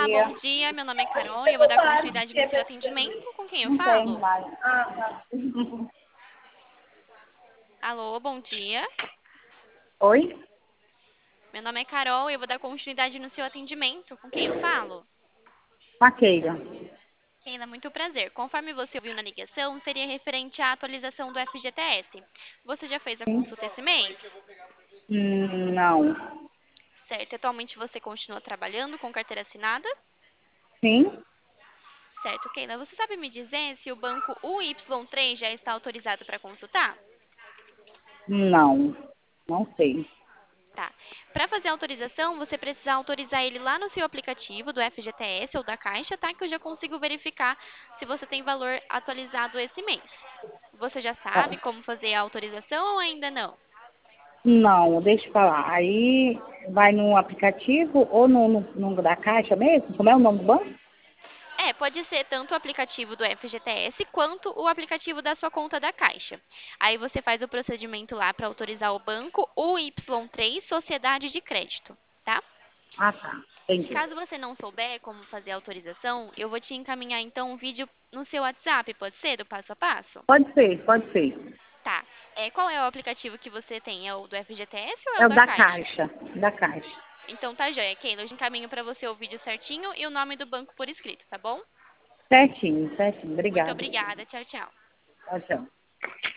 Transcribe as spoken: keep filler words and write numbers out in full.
Olá, dia. bom dia. Meu nome é Carol e eu vou dar continuidade no seu atendimento. Com quem eu Não tem falo? mais. Ah, tá. Alô, bom dia. Oi? Meu nome é Carol e eu vou dar continuidade no seu atendimento. Com quem eu falo? Maqueira. Keila, muito prazer. Conforme você ouviu na ligação, seria referente à atualização do F G T S. Você já fez a Sim. consulta esse mês? Hum, não. Certo. Atualmente você continua trabalhando com carteira assinada? Sim? Certo, Keila. Você sabe me dizer se o banco U Y três já está autorizado para consultar? Não. Não sei. Tá. Para fazer a autorização, você precisa autorizar ele lá no seu aplicativo do F G T S ou da Caixa, tá? Que eu já consigo verificar se você tem valor atualizado esse mês. Você já sabe Ah, como fazer a autorização ou ainda não? não, deixa eu falar. Aí vai no aplicativo ou no, no, no da Caixa mesmo? Como é o nome do banco? É, pode ser tanto o aplicativo do F G T S quanto o aplicativo da sua conta da Caixa. Aí você faz o procedimento lá para autorizar o banco U Y três Sociedade de Crédito, tá? Ah, tá. Entendi. Caso você não souber como fazer a autorização, eu vou te encaminhar então um vídeo no seu WhatsApp, pode ser, do passo a passo? Pode ser, pode ser. Tá. É, qual é o aplicativo que você tem? É o do F G T S ou é É o o da da Caixa? Caixa. Da Caixa. Então tá joia, Keila. Eu já encaminho para você o vídeo certinho e o nome do banco por escrito, tá bom? Certinho, certinho. Muito Obrigada. obrigada. Tchau, tchau. Tchau, tchau.